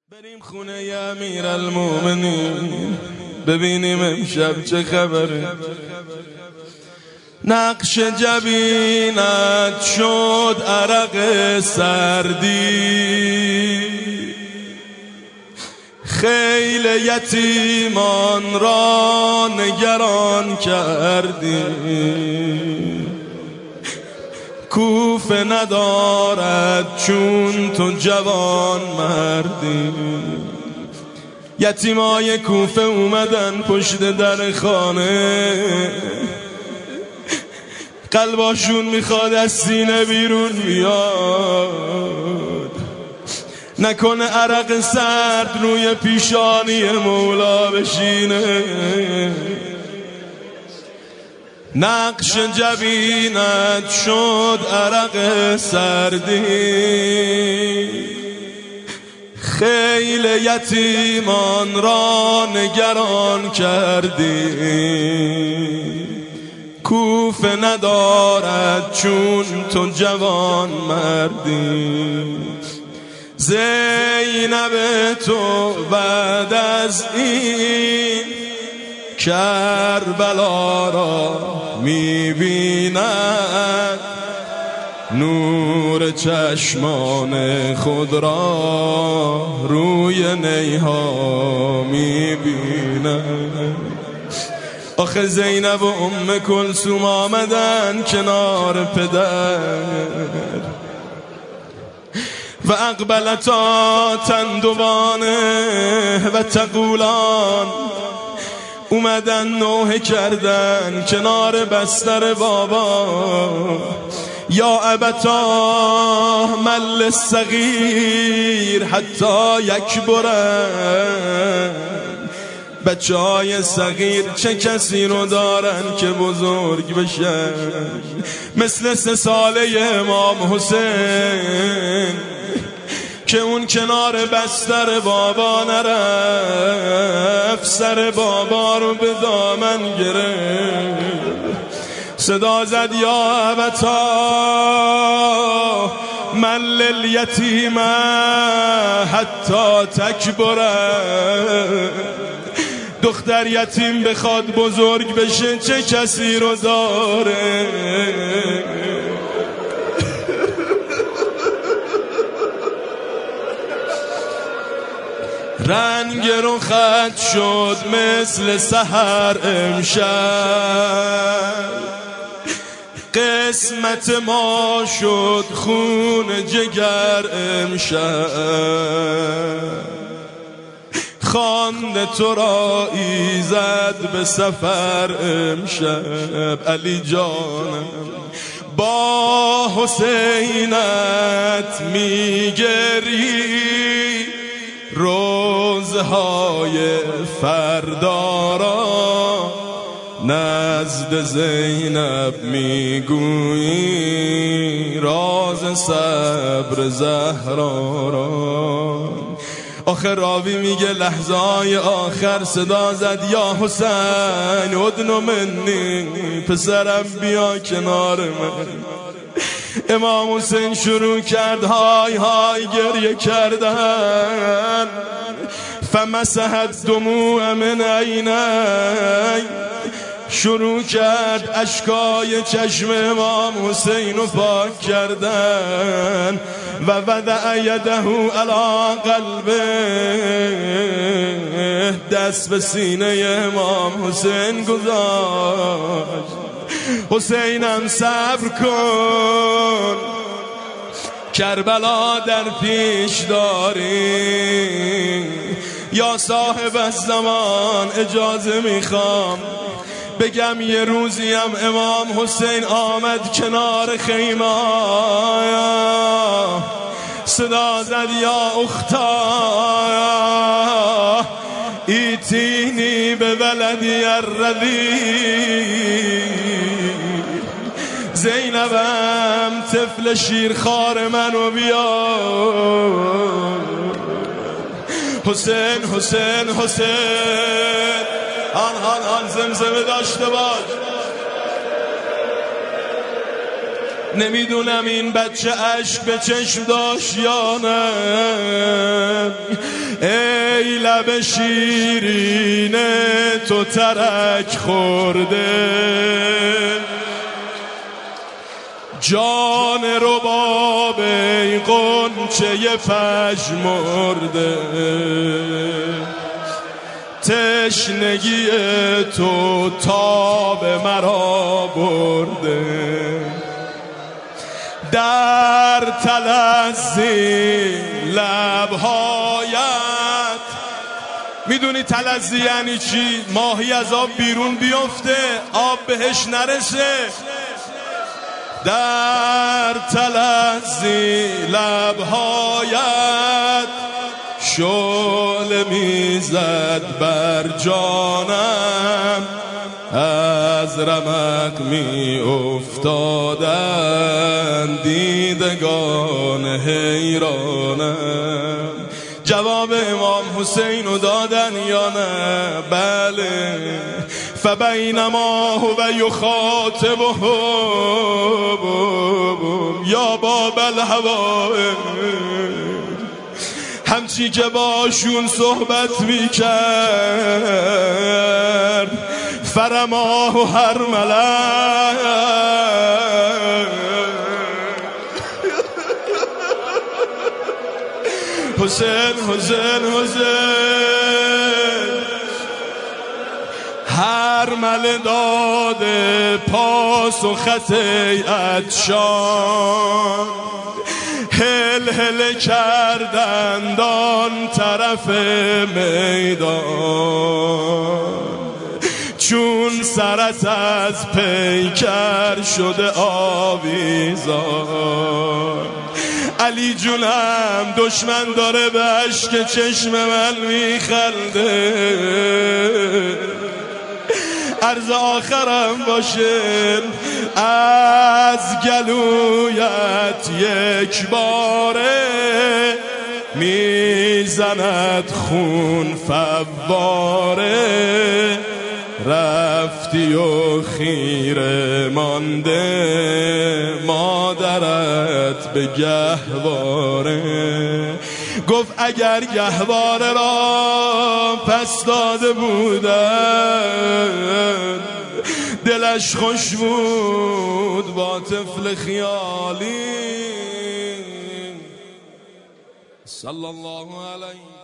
بریم خونه امیرالمومنین ببینیم امشب چه خبره. نقش جبینت شد عرق سردی، خیل یتیمان را نگران کردی. کوفه ندارد چون تو جوان مردی. یتیمای کوفه اومدن پشت در خانه، قلباشون میخواد از سینه بیرون بیاد. نکنه عرق سرد روی پیشانی مولا بشینه. نقش جبینت شد عرق سردی، خیل یتیمان را نگران کردی. کوفه ندارد چون تو جوان مردی. زینب تو بعد از این کربلا را می‌بیند، نور چشمان خود را روی نیها می‌بیند. آخه زینب و ام کلثوم آمدن کنار پدر و اقبلتا تندوانه و تقولان، اومدن نوحه کردن کنار بستر بابا. یا ابتا مل الصغیر حتی یکبرن. بچه های صغیر چه کسی رو دارن که بزرگ بشن؟ مثل 3 ساله امام حسین که اون کنار بستر بابا نرفت، سر بابا رو به دامن گرفت، صدا زد یا ابتا مل الیتیم حتی تکبره. دختر یتیم بخواد بزرگ بشه چه کسی رو داره؟ رنگ رخت شد مثل سحر امشب، قسمت ما شد خون جگر امشب. خواند تو را ایزد به سفر امشب. علی جانم با حسینت میگری، روزهای فردا را نزد زینب میگویی، راز صبر زهرا را. آخر راوی میگه لحظه‌های آخر صدا زد یا حسین ادن منی، پسرم بیا کنار من. امام حسین شروع کرد های های گریه کردن. فمسحت دموع من عینی، شروع کرد اشکای چشم امام حسین رو پاک کردن. و وضع یده علی قلبه، دست به سینه امام حسین گذاشت. حسینم صبر کن، کربلا در پیش داری. یا صاحب الزمان اجازه میخوام بگم یه روزی هم امام حسین آمد کنار خیمه، صدا زد یا اختا ایتینی به ولدی الرضیع. زینبم طفل شیرخوار منو بیا. حسین حسین حسین آن زمزمه داشته باش. نمیدونم این بچه اشک به چشم داشت یا نه، ای لب شیرین تو ترک خورده، جان رباب ای غنچه پژمرده، تشنگی تو تاب مرا برده، در تلظی لبهایت. میدونی تلظی یعنی چی؟ ماهی از آب بیرون بیفته آب بهش نرسه. در تلظی لبهایت شعله میزد بر جانم، از رمق می افتادن دیدگان حیرانم. جواب امام حسین رو دادن یا نه؟ بله. فبینما هو یخاطبهم یا باب الهوائم، همچی که باشون صحبت میکرد فرماه هر ملک. حسین حسین حسین هر مل داده پاسخت عطشان، هل هل کردند آن طرف میدان، چون سرت از پیکر شده آویزان. علی جونم دشمن داره به اشک چشم من میخنده، عرض آخرم باشه از گلویت یک باره، میزند خون فواره، رفتی و خیره مانده مادرت به گهواره. گفت اگر گهواره را پس داده بودن، دلش خوش بود با طفل خیالی. صلی الله علیه